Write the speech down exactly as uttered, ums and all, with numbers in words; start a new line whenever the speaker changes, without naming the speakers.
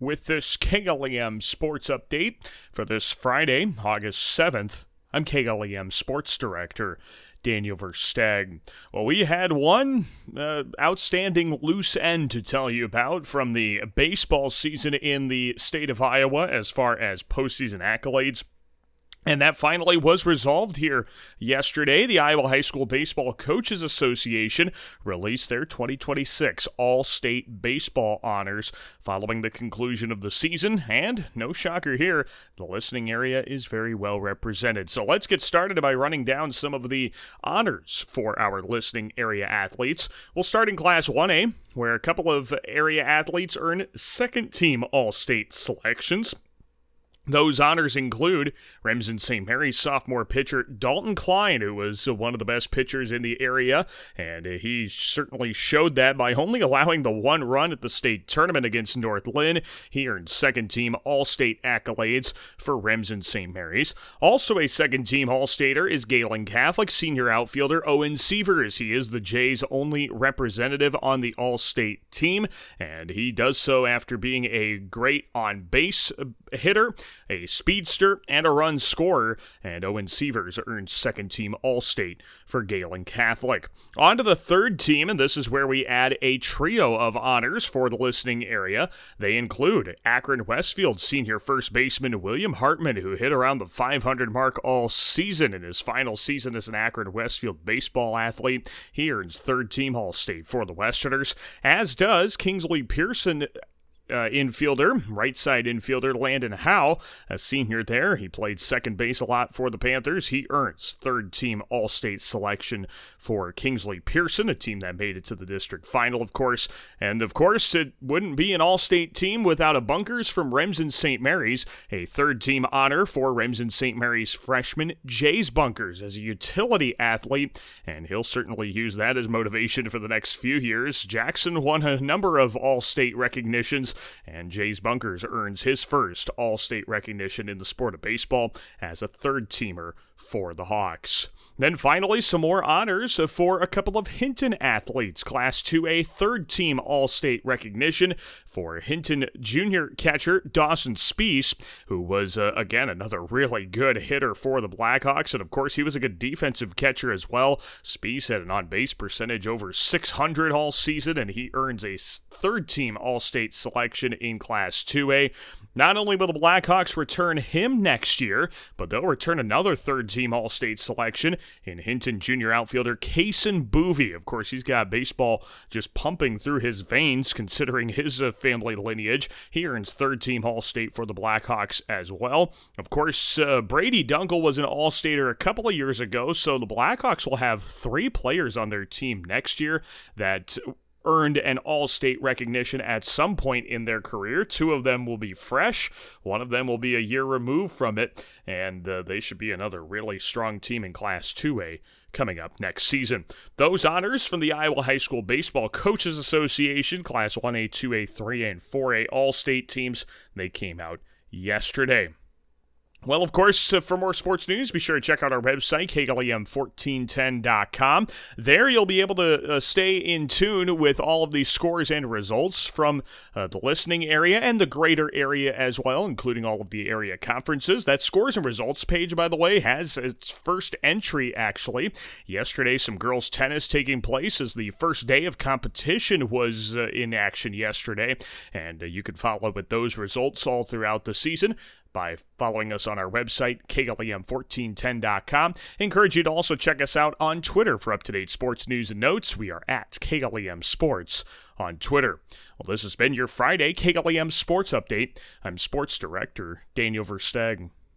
with this K L E M Sports Update for this Friday, August seventh. I'm K L E M Sports Director Daniel Versteg. Well, we had one uh, outstanding loose end to tell you about from the baseball season in the state of Iowa as far as postseason accolades. And that finally was resolved here yesterday. The Iowa High School Baseball Coaches Association released their twenty twenty-six All-State Baseball honors following the conclusion of the season. And no shocker here, the listening area is very well represented. So let's get started by running down some of the honors for our listening area athletes. We'll start in Class one A, where a couple of area athletes earn second-team All-State selections. Those honors include Remsen Saint Mary's sophomore pitcher Dalton Klein, who was one of the best pitchers in the area, and he certainly showed that by only allowing the one run at the state tournament against North Lynn. He earned second-team All-State accolades for Remsen Saint Mary's. Also a second-team All-Stater is Galen Catholic senior outfielder Owen Sievers. He is the Jays' only representative on the All-State team, and he does so after being a great on-base hitter, a speedster, and a run scorer, and Owen Sievers earned second-team All-State for Galen Catholic. On to the third team, and this is where we add a trio of honors for the listening area. They include Akron Westfield senior first baseman William Hartman, who hit around the five hundred mark all season in his final season as an Akron Westfield baseball athlete. He earns third-team All-State for the Westerners, as does Kingsley Pearson Uh, infielder, right side infielder Landon Howe, a senior there. He played second base a lot for the Panthers. He earns third team All-State selection for Kingsley Pearson, a team that made it to the district final, of course. And of course, it wouldn't be an All-State team without a bunkers from Remsen Saint Mary's, a third team honor for Remsen Saint Mary's freshman Jays Bunkers as a utility athlete, and he'll certainly use that as motivation for the next few years. Jackson won a number of All-State recognitions, and Jays Bunkers earns his first All-State recognition in the sport of baseball as a third-teamer for the Hawks. Then finally, some more honors for a couple of Hinton athletes. Class two A third-team All-State recognition for Hinton junior catcher Dawson Spees, who was, uh, again, another really good hitter for the Blackhawks, and of course, he was a good defensive catcher as well. Spees had an on-base percentage over six hundred all season, and he earns a third-team All-State selection in Class two A. Not only will the Blackhawks return him next year, but they'll return another third-team All-State selection in Hinton junior outfielder Kaysen Boovie. Of course, he's got baseball just pumping through his veins, considering his uh, family lineage. He earns third-team All-State for the Blackhawks as well. Of course, uh, Brady Dunkel was an All-Stater a couple of years ago, so the Blackhawks will have three players on their team next year that earned an All-State recognition at some point in their career. Two of them will be fresh. One of them will be a year removed from it, and uh, they should be another really strong team in Class two A coming up next season. Those honors from the Iowa High School Baseball Coaches Association, Class one A, two A, three A, and four A All-State teams, they came out yesterday. Well, of course, uh, for more sports news, be sure to check out our website, K L E M fourteen ten dot com. There you'll be able to uh, stay in tune with all of the scores and results from uh, the listening area and the greater area as well, including all of the area conferences. That scores and results page, by the way, has its first entry, actually. Yesterday, some girls' tennis taking place as the first day of competition was uh, in action yesterday, and uh, you can follow with those results all throughout the season by following us on our website, K L E M fourteen ten dot com. Encourage you to also check us out on Twitter for up-to-date sports news and notes. We are at K L E M Sports on Twitter. Well, this has been your Friday K L E M Sports Update. I'm Sports Director Daniel Versteg.